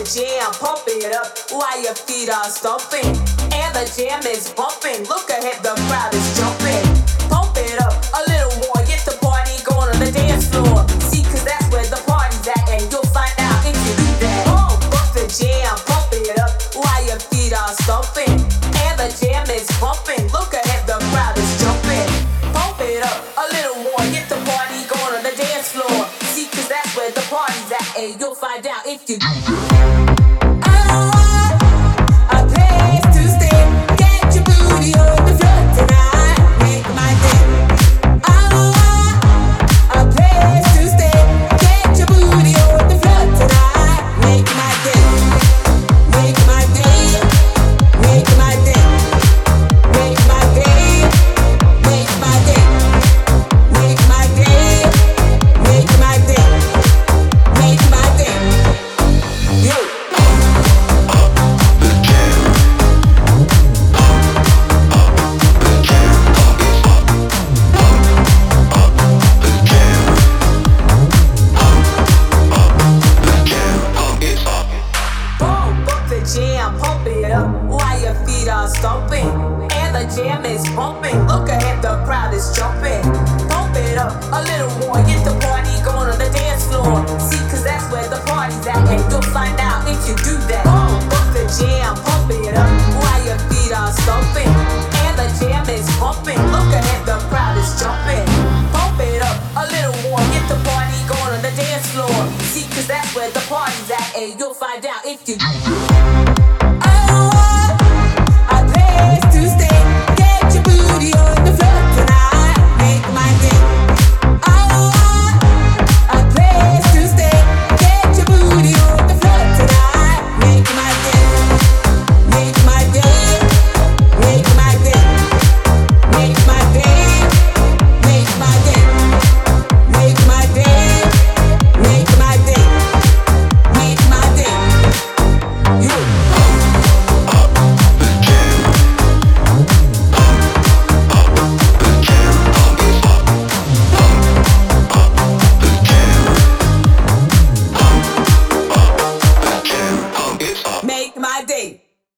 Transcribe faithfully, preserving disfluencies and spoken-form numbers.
jam, pump it up while your feet are stomping. And the jam is bumping. Look ahead, the crowd is jumping. Pump it up a little more, get the party going on the dance floor. See, cause that's where the party's at, and you'll find out if you do that. Pump up the jam, pump it up while your feet are stomping. And the jam is bumping. Look ahead, the crowd is jumping. Pump it up a little more, get the party going on the dance floor. See, cause that's where the party's at, and you'll find out if you do that. Jam, pump it up while your feet are stomping. And the jam is pumping. Look ahead, the crowd is jumping. Pump it up a little more, get the party going on the dance floor. See, cause that's where the party's at, and you'll find out if you do that. Pump up the jam, pump it up while your feet are stomping. And the jam is pumping. Look ahead, the crowd is jumping. Pump it up a little more, get the party going on the dance floor. See, cause that's where the party's at, and you'll find out if you do that.